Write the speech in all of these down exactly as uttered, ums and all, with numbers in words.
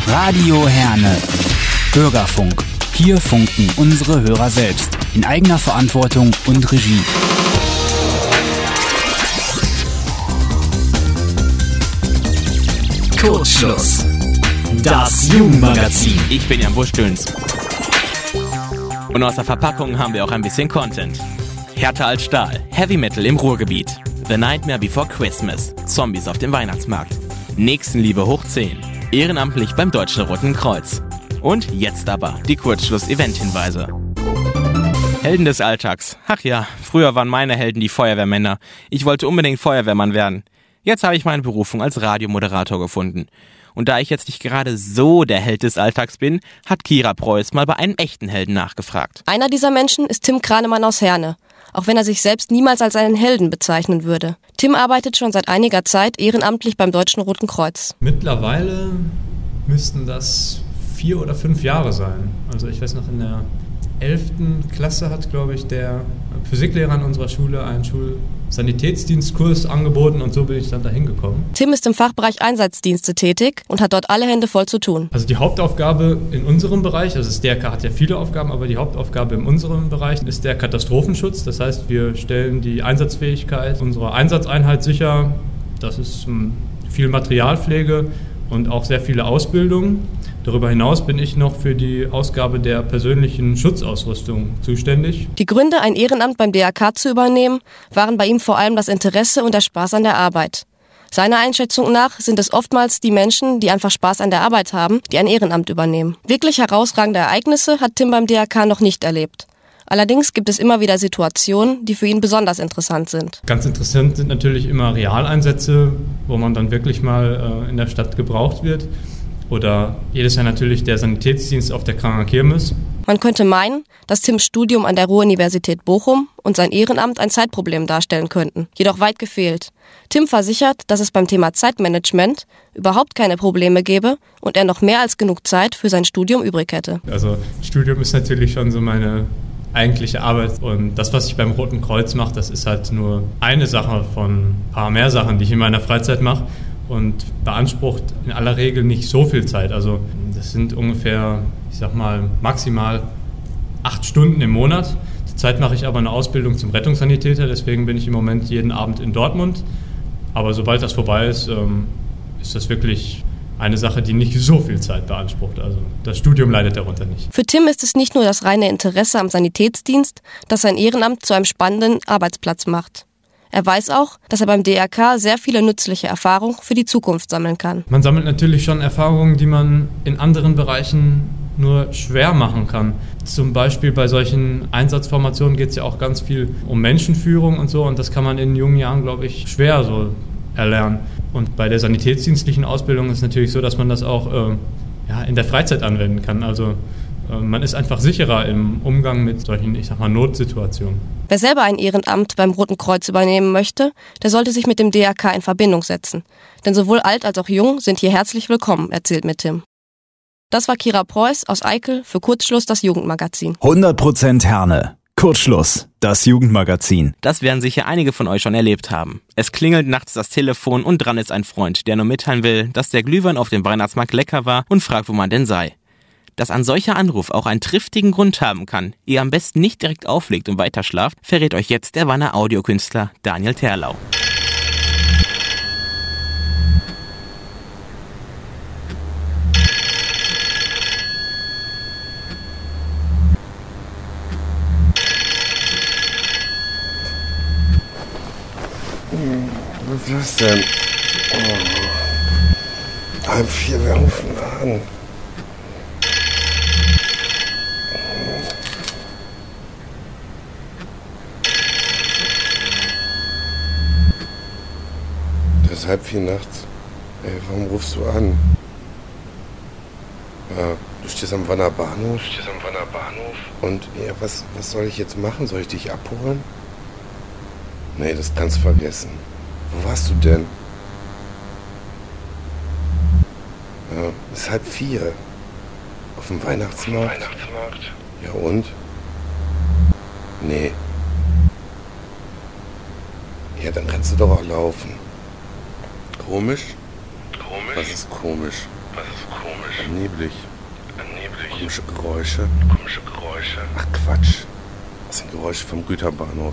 Radio Herne. Bürgerfunk. Hier funken unsere Hörer selbst. In eigener Verantwortung und Regie. Kurzschluss. Das Jugendmagazin. Ich bin Jan Busch-Döns. Und aus der Verpackung haben wir auch ein bisschen Content. Härter als Stahl. Heavy Metal im Ruhrgebiet. The Nightmare Before Christmas. Zombies auf dem Weihnachtsmarkt. Nächstenliebe hoch zehn. Ehrenamtlich beim Deutschen Roten Kreuz. Und jetzt aber die Kurzschluss-Event-Hinweise. Helden des Alltags. Ach ja, früher waren meine Helden die Feuerwehrmänner. Ich wollte unbedingt Feuerwehrmann werden. Jetzt habe ich meine Berufung als Radiomoderator gefunden. Und da ich jetzt nicht gerade so der Held des Alltags bin, hat Kira Preuß mal bei einem echten Helden nachgefragt. Einer dieser Menschen ist Tim Kranemann aus Herne, auch wenn er sich selbst niemals als einen Helden bezeichnen würde. Tim arbeitet schon seit einiger Zeit ehrenamtlich beim Deutschen Roten Kreuz. Mittlerweile müssten das vier oder fünf Jahre sein. Also ich weiß noch, in der elften Klasse hat, glaube ich, der Physiklehrer an unserer Schule einen Schulsanitätsdienstkurs angeboten und so bin ich dann dahin gekommen. Tim ist im Fachbereich Einsatzdienste tätig und hat dort alle Hände voll zu tun. Also die Hauptaufgabe in unserem Bereich, also das D R K hat ja viele Aufgaben, aber die Hauptaufgabe in unserem Bereich ist der Katastrophenschutz. Das heißt, wir stellen die Einsatzfähigkeit unserer Einsatzeinheit sicher. Das ist viel Materialpflege und auch sehr viele Ausbildung. Darüber hinaus bin ich noch für die Ausgabe der persönlichen Schutzausrüstung zuständig. Die Gründe, ein Ehrenamt beim D R K zu übernehmen, waren bei ihm vor allem das Interesse und der Spaß an der Arbeit. Seiner Einschätzung nach sind es oftmals die Menschen, die einfach Spaß an der Arbeit haben, die ein Ehrenamt übernehmen. Wirklich herausragende Ereignisse hat Tim beim D R K noch nicht erlebt. Allerdings gibt es immer wieder Situationen, die für ihn besonders interessant sind. Ganz interessant sind natürlich immer Realeinsätze, wo man dann wirklich mal äh, in der Stadt gebraucht wird. Oder jedes Jahr natürlich der Sanitätsdienst auf der Kranger Kirmes. Man könnte meinen, dass Tims Studium an der Ruhr-Universität Bochum und sein Ehrenamt ein Zeitproblem darstellen könnten. Jedoch weit gefehlt. Tim versichert, dass es beim Thema Zeitmanagement überhaupt keine Probleme gäbe und er noch mehr als genug Zeit für sein Studium übrig hätte. Also Studium ist natürlich schon so meine eigentliche Arbeit und das, was ich beim Roten Kreuz mache, das ist halt nur eine Sache von ein paar mehr Sachen, die ich in meiner Freizeit mache. Und beansprucht in aller Regel nicht so viel Zeit. Also das sind ungefähr, ich sag mal, maximal acht Stunden im Monat. Zurzeit mache ich aber eine Ausbildung zum Rettungssanitäter, deswegen bin ich im Moment jeden Abend in Dortmund. Aber sobald das vorbei ist, ähm, ist das wirklich eine Sache, die nicht so viel Zeit beansprucht. Also das Studium leidet darunter nicht. Für Tim ist es nicht nur das reine Interesse am Sanitätsdienst, das sein Ehrenamt zu einem spannenden Arbeitsplatz macht. Er weiß auch, dass er beim D R K sehr viele nützliche Erfahrungen für die Zukunft sammeln kann. Man sammelt natürlich schon Erfahrungen, die man in anderen Bereichen nur schwer machen kann. Zum Beispiel bei solchen Einsatzformationen geht es ja auch ganz viel um Menschenführung und so und das kann man in jungen Jahren, glaube ich, schwer so erlernen. Und bei der sanitätsdienstlichen Ausbildung ist es natürlich so, dass man das auch äh, ja, in der Freizeit anwenden kann. Also man ist einfach sicherer im Umgang mit solchen, ich sag mal, Notsituationen. Wer selber ein Ehrenamt beim Roten Kreuz übernehmen möchte, der sollte sich mit dem D R K in Verbindung setzen. Denn sowohl alt als auch jung sind hier herzlich willkommen, erzählt mir Tim. Das war Kira Preuß aus Eickel für Kurzschluss, das Jugendmagazin. hundert Prozent Herne. Kurzschluss, das Jugendmagazin. Das werden sicher einige von euch schon erlebt haben. Es klingelt nachts das Telefon und dran ist ein Freund, der nur mitteilen will, dass der Glühwein auf dem Weihnachtsmarkt lecker war und fragt, wo man denn sei. Dass ein solcher Anruf auch einen triftigen Grund haben kann, ihr am besten nicht direkt auflegt und weiterschlaft, verrät euch jetzt der Wanner Audiokünstler Daniel Terlau. Was ist das denn? Oh. Halb vier, wir rufen an. Es ist halb vier nachts. Ey, warum rufst du an? Ja, du stehst am Wanner Bahnhof. Du stehst am Wanner Bahnhof. Und ja, was, was soll ich jetzt machen? Soll ich dich abholen? Nee, das kannst du vergessen. Wo warst du denn? Ja, es ist halb vier. Auf dem Weihnachtsmarkt. Auf dem Weihnachtsmarkt. Ja und? Nee. Ja, dann kannst du doch auch laufen. Komisch? Komisch? Was ist komisch? Was ist komisch? Neblig. Neblig. Komische Geräusche. Komische Geräusche. Ach Quatsch. Das sind Geräusche vom Güterbahnhof.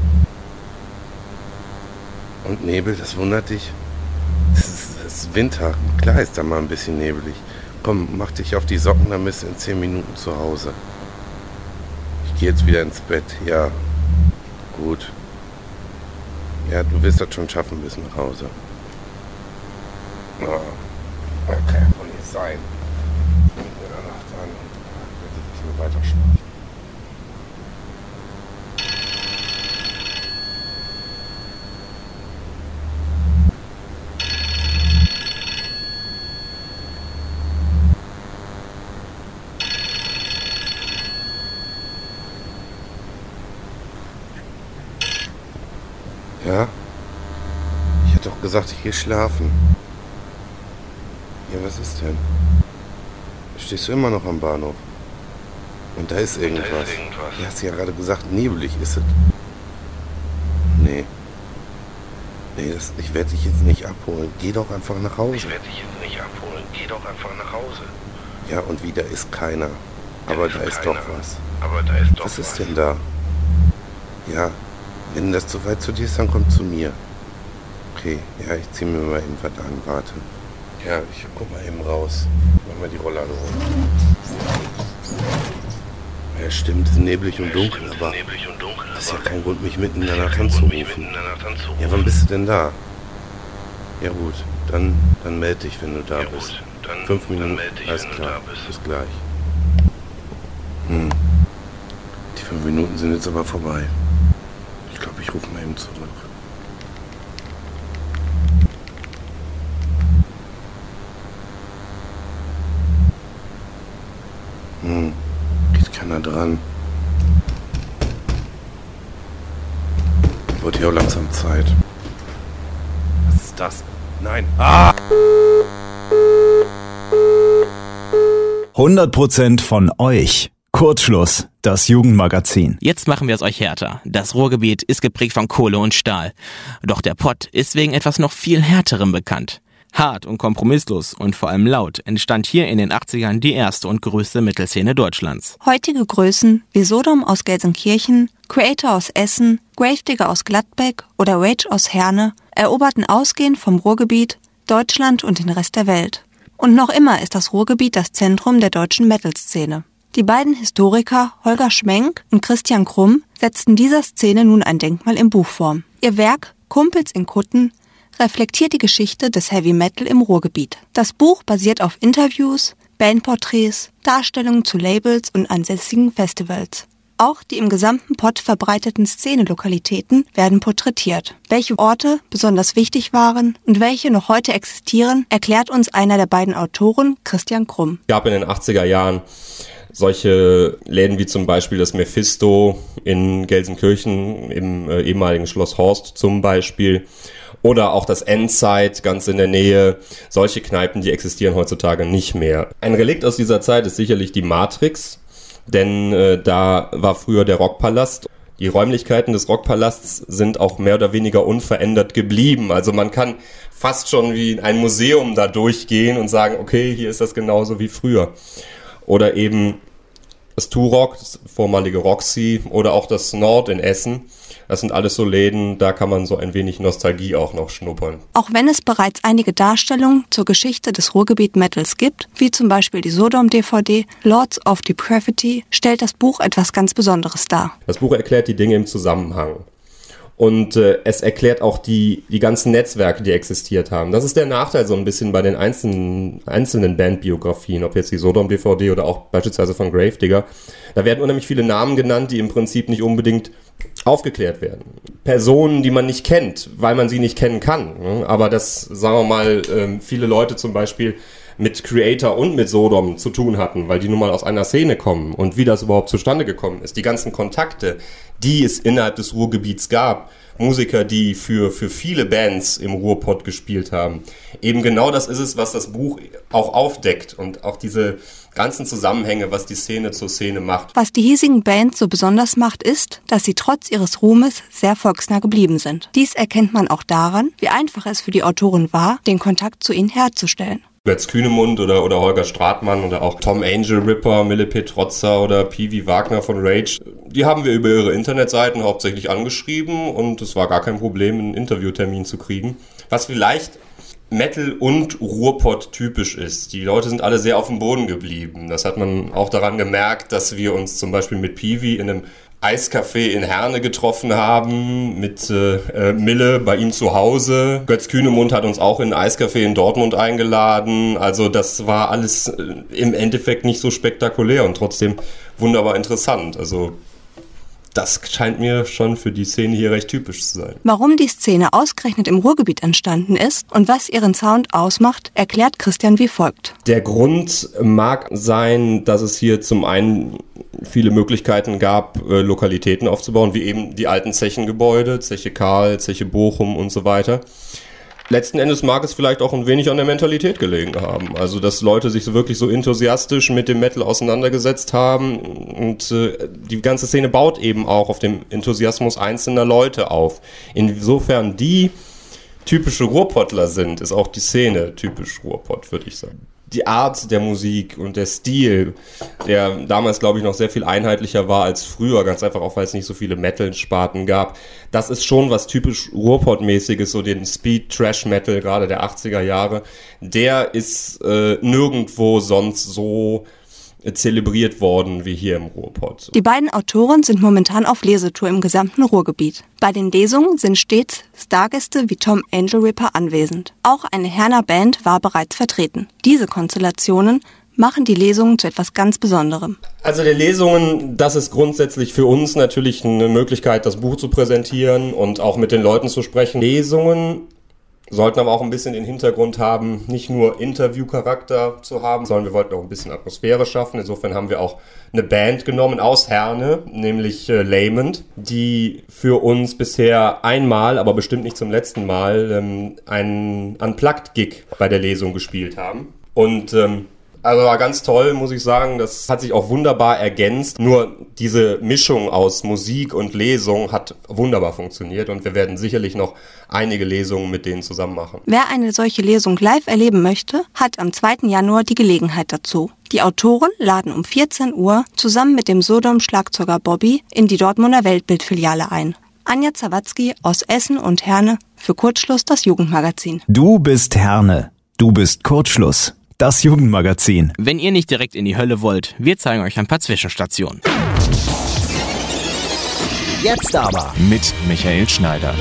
Und Nebel, das wundert dich? Das ist, das ist Winter. Klar ist da mal ein bisschen nebelig. Komm, mach dich auf die Socken, dann bist du in zehn Minuten zu Hause. Ich gehe jetzt wieder ins Bett. Ja, gut. Ja, du wirst das schon schaffen bis nach Hause. Oh, das kann ja wohl nicht sein. Mitten in der Nacht an und wird jetzt nur weiter schlafen. Ja? Ich hätte doch gesagt, ich gehe schlafen. Ja, was ist denn? Stehst du immer noch am Bahnhof? Und da ist irgendwas. Da ist irgendwas. Du hast ja gerade gesagt, nebelig ist es. Nee. Nee, das, ich werde dich jetzt nicht abholen. Geh doch einfach nach Hause. Ich werde dich jetzt nicht abholen. Geh doch einfach nach Hause. Ja, und wieder ist keiner. Aber da ist doch was. Aber da ist doch was. Was ist denn da? Ja. Wenn das zu weit zu dir ist, dann komm zu mir. Okay, ja, ich zieh mir mal eben was an, warte. Ja, ich guck mal eben raus. Mach mal die Rollladen hoch. Ja, stimmt, es ist neblig und dunkel, ja, aber das ist ja kein Grund, mich mitten in der Nacht anzurufen. Ja, wann bist du denn da? Ja gut, dann, dann melde dich, wenn du da bist. Fünf Minuten, alles klar, bis gleich. Hm. Die fünf Minuten sind jetzt aber vorbei. Ich glaube, ich rufe mal eben zurück. Hm, geht keiner dran. Wird ja auch langsam Zeit. Was ist das? Nein. Ah! hundert Prozent von euch. Kurzschluss, das Jugendmagazin. Jetzt machen wir es euch härter. Das Ruhrgebiet ist geprägt von Kohle und Stahl. Doch der Pott ist wegen etwas noch viel Härterem bekannt. Hart und kompromisslos und vor allem laut entstand hier in den achtzigern die erste und größte Metal-Szene Deutschlands. Heutige Größen wie Sodom aus Gelsenkirchen, Creator aus Essen, Gravedigger aus Gladbeck oder Rage aus Herne eroberten ausgehend vom Ruhrgebiet Deutschland und den Rest der Welt. Und noch immer ist das Ruhrgebiet das Zentrum der deutschen Metal-Szene. Die beiden Historiker Holger Schmenk und Christian Krumm setzten dieser Szene nun ein Denkmal in Buchform. Ihr Werk Kumpels in Kutten reflektiert die Geschichte des Heavy Metal im Ruhrgebiet. Das Buch basiert auf Interviews, Bandporträts, Darstellungen zu Labels und ansässigen Festivals. Auch die im gesamten Pott verbreiteten Szenelokalitäten werden porträtiert. Welche Orte besonders wichtig waren und welche noch heute existieren, erklärt uns einer der beiden Autoren, Christian Krumm. Es gab in den achtziger Jahren solche Läden wie zum Beispiel das Mephisto in Gelsenkirchen im äh, ehemaligen Schloss Horst zum Beispiel oder auch das Endzeit ganz in der Nähe. Solche Kneipen, die existieren heutzutage nicht mehr. Ein Relikt aus dieser Zeit ist sicherlich die Matrix, denn äh, da war früher der Rockpalast. Die Räumlichkeiten des Rockpalasts sind auch mehr oder weniger unverändert geblieben. Also man kann fast schon wie in ein Museum da durchgehen und sagen, okay, hier ist das genauso wie früher. Oder eben das Turok, das vormalige Roxy oder auch das Nord in Essen. Das sind alles so Läden, da kann man so ein wenig Nostalgie auch noch schnuppern. Auch wenn es bereits einige Darstellungen zur Geschichte des Ruhrgebiet-Metals gibt, wie zum Beispiel die Sodom-D V D Lords of Depravity, stellt das Buch etwas ganz Besonderes dar. Das Buch erklärt die Dinge im Zusammenhang. Und äh, es erklärt auch die, die ganzen Netzwerke, die existiert haben. Das ist der Nachteil so ein bisschen bei den einzelnen, einzelnen Bandbiografien, ob jetzt die Sodom-D V D oder auch beispielsweise von Gravedigger. Da werden unheimlich viele Namen genannt, die im Prinzip nicht unbedingt aufgeklärt werden. Personen, die man nicht kennt, weil man sie nicht kennen kann. Aber das, sagen wir mal, äh, viele Leute zum Beispiel mit Creator und mit Sodom zu tun hatten, weil die nun mal aus einer Szene kommen und wie das überhaupt zustande gekommen ist. Die ganzen Kontakte, die es innerhalb des Ruhrgebiets gab, Musiker, die für, für viele Bands im Ruhrpott gespielt haben. Eben genau das ist es, was das Buch auch aufdeckt und auch diese ganzen Zusammenhänge, was die Szene zur Szene macht. Was die hiesigen Bands so besonders macht, ist, dass sie trotz ihres Ruhmes sehr volksnah geblieben sind. Dies erkennt man auch daran, wie einfach es für die Autoren war, den Kontakt zu ihnen herzustellen. Götz Kühnemund oder, oder Holger Stratmann oder auch Tom Angel Ripper, Mille Petrozza oder P V Wagner von Rage. Die haben wir über ihre Internetseiten hauptsächlich angeschrieben und es war gar kein Problem, einen Interviewtermin zu kriegen. Was vielleicht Metal und Ruhrpott typisch ist. Die Leute sind alle sehr auf dem Boden geblieben. Das hat man auch daran gemerkt, dass wir uns zum Beispiel mit Piwi in einem Eiscafé in Herne getroffen haben, mit äh, Mille bei ihm zu Hause. Götz Kühnemund hat uns auch in ein Eiscafé in Dortmund eingeladen. Also das war alles äh, im Endeffekt nicht so spektakulär und trotzdem wunderbar interessant. Also das scheint mir schon für die Szene hier recht typisch zu sein. Warum die Szene ausgerechnet im Ruhrgebiet entstanden ist und was ihren Sound ausmacht, erklärt Christian wie folgt. Der Grund mag sein, dass es hier zum einen viele Möglichkeiten gab, äh, Lokalitäten aufzubauen, wie eben die alten Zechengebäude, Zeche Karl, Zeche Bochum und so weiter. Letzten Endes mag es vielleicht auch ein wenig an der Mentalität gelegen haben. Also, dass Leute sich so wirklich so enthusiastisch mit dem Metal auseinandergesetzt haben und äh, die ganze Szene baut eben auch auf dem Enthusiasmus einzelner Leute auf. Insofern die typische Ruhrpottler sind, ist auch die Szene typisch Ruhrpott, würde ich sagen. Die Art der Musik und der Stil, der damals, glaube ich, noch sehr viel einheitlicher war als früher, ganz einfach auch, weil es nicht so viele Metal-Sparten gab. Das ist schon was typisch Ruhrpott-mäßiges, so den Speed-Trash-Metal, gerade der achtziger Jahre. Der ist äh, nirgendwo sonst so zelebriert worden wie hier im Ruhrpott. Die beiden Autoren sind momentan auf Lesetour im gesamten Ruhrgebiet. Bei den Lesungen sind stets Stargäste wie Tom Angel Ripper anwesend. Auch eine Herner Band war bereits vertreten. Diese Konstellationen machen die Lesungen zu etwas ganz Besonderem. Also die Lesungen, das ist grundsätzlich für uns natürlich eine Möglichkeit, das Buch zu präsentieren und auch mit den Leuten zu sprechen. Lesungen sollten aber auch ein bisschen den Hintergrund haben, nicht nur Interviewcharakter zu haben, sondern wir wollten auch ein bisschen Atmosphäre schaffen. Insofern haben wir auch eine Band genommen aus Herne, nämlich äh, Lament, die für uns bisher einmal, aber bestimmt nicht zum letzten Mal, ähm, einen Unplugged-Gig bei der Lesung gespielt haben. Und ähm, also war ganz toll, muss ich sagen. Das hat sich auch wunderbar ergänzt. Nur diese Mischung aus Musik und Lesung hat wunderbar funktioniert und wir werden sicherlich noch einige Lesungen mit denen zusammen machen. Wer eine solche Lesung live erleben möchte, hat am zweiten Januar die Gelegenheit dazu. Die Autoren laden um vierzehn Uhr zusammen mit dem Sodom-Schlagzeuger Bobby in die Dortmunder Weltbildfiliale ein. Anja Zawadzki aus Essen und Herne für Kurzschluss, das Jugendmagazin. Du bist Herne. Du bist Kurzschluss. Das Jugendmagazin. Wenn ihr nicht direkt in die Hölle wollt, wir zeigen euch ein paar Zwischenstationen. Jetzt aber Mit Michael Schneider.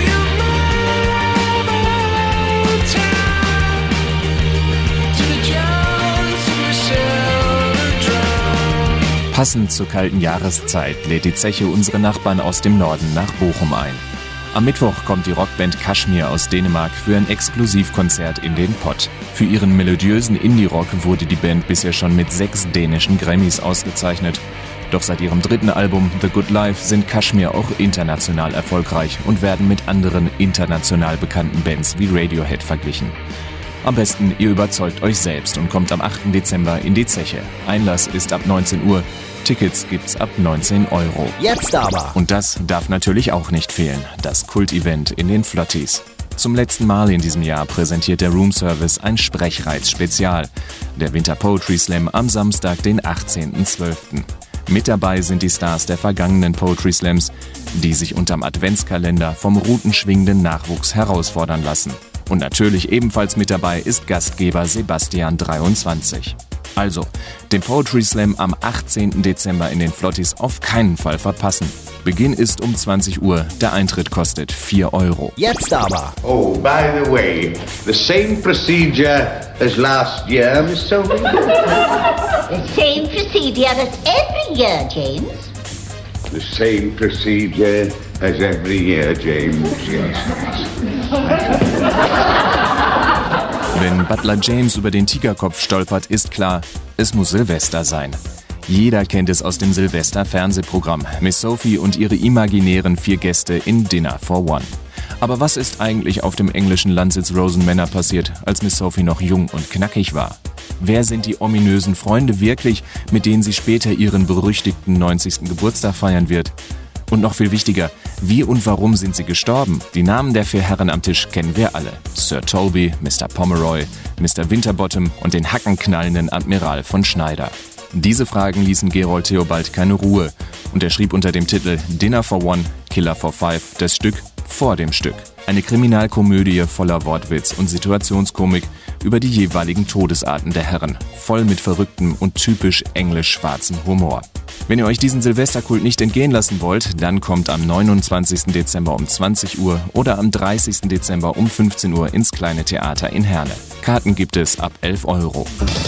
Passend zur kalten Jahreszeit lädt die Zeche unsere Nachbarn aus dem Norden nach Bochum ein. Am Mittwoch kommt die Rockband Kashmir aus Dänemark für ein Exklusivkonzert in den Pott. Für ihren melodiösen Indie-Rock wurde die Band bisher schon mit sechs dänischen Grammys ausgezeichnet. Doch seit ihrem dritten Album The Good Life sind Kashmir auch international erfolgreich und werden mit anderen international bekannten Bands wie Radiohead verglichen. Am besten, ihr überzeugt euch selbst und kommt am achten Dezember in die Zeche. Einlass ist ab neunzehn Uhr. Tickets gibt's ab neunzehn Euro. Jetzt aber. Und das darf natürlich auch nicht fehlen, das Kult-Event in den Flotties. Zum letzten Mal in diesem Jahr präsentiert der Room Service ein Sprechreiz-Spezial. Der Winter Poetry Slam am Samstag, den achtzehnten zwölften Mit dabei sind die Stars der vergangenen Poetry Slams, die sich unterm Adventskalender vom routenschwingenden Nachwuchs herausfordern lassen. Und natürlich ebenfalls mit dabei ist Gastgeber Sebastian dreiundzwanzig. Also, den Poetry Slam am achtzehnten Dezember in den Flotties auf keinen Fall verpassen. Beginn ist um zwanzig Uhr, der Eintritt kostet vier Euro. Jetzt aber. Oh, by the way, the same procedure as last year, Miss Sophie? The same procedure as every year, James. The same procedure as every year, James, yes. Wenn Butler James über den Tigerkopf stolpert, ist klar, es muss Silvester sein. Jeder kennt es aus dem Silvester-Fernsehprogramm. Miss Sophie und ihre imaginären vier Gäste in Dinner for One. Aber was ist eigentlich auf dem englischen Landsitz Rosen Manor passiert, als Miss Sophie noch jung und knackig war? Wer sind die ominösen Freunde wirklich, mit denen sie später ihren berüchtigten neunzigsten Geburtstag feiern wird? Und noch viel wichtiger, wie und warum sind sie gestorben? Die Namen der vier Herren am Tisch kennen wir alle. Sir Toby, Mister Pomeroy, Mister Winterbottom und den hackenknallenden Admiral von Schneider. Diese Fragen ließen Gerold Theobald keine Ruhe und er schrieb unter dem Titel Dinner for One, Killer for Five das Stück vor dem Stück. Eine Kriminalkomödie voller Wortwitz und Situationskomik über die jeweiligen Todesarten der Herren, voll mit verrücktem und typisch englisch-schwarzem Humor. Wenn ihr euch diesen Silvesterkult nicht entgehen lassen wollt, dann kommt am neunundzwanzigsten Dezember um zwanzig Uhr oder am dreißigsten Dezember um fünfzehn Uhr ins Kleine Theater in Herne. Karten gibt es ab elf Euro.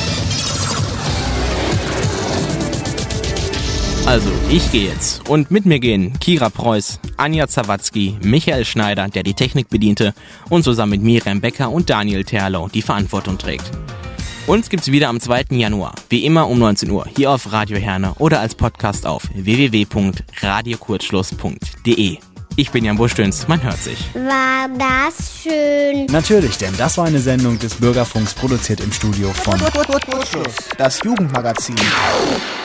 Also, ich gehe jetzt. Und mit mir gehen Kira Preuß, Anja Zawadzki, Michael Schneider, der die Technik bediente, und zusammen mit Miriam Becker und Daniel Terlow die Verantwortung trägt. Uns gibt's wieder am zweiten Januar, wie immer um neunzehn Uhr, hier auf Radio Herne oder als Podcast auf w w w punkt radio kurzschluss punkt d e. Ich bin Jan Buschtöns, man hört sich. War das schön? Natürlich, denn das war eine Sendung des Bürgerfunks, produziert im Studio von Das Jugendmagazin.